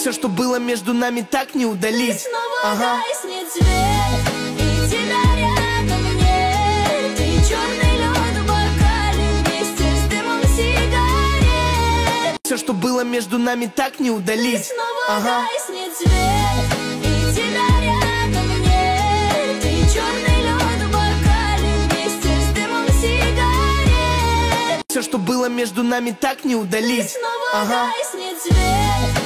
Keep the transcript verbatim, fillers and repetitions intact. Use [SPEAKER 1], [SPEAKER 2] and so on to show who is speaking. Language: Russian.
[SPEAKER 1] Все, что было между нами, так не удалить.
[SPEAKER 2] Снова
[SPEAKER 1] ага.
[SPEAKER 2] гаснет свет, и тебя рядом нет. И черный лед в бокале вместе с дымом сигарет.
[SPEAKER 1] Все, что было между нами, так не удалить.
[SPEAKER 2] Снова
[SPEAKER 1] ага.
[SPEAKER 2] гаснет свет, и тебя рядом нет. И черный лед в бокале вместе с дымом сигарет.
[SPEAKER 1] Все, что было между нами, так не удалить.
[SPEAKER 2] Снова
[SPEAKER 1] ага.
[SPEAKER 2] гаснет свет.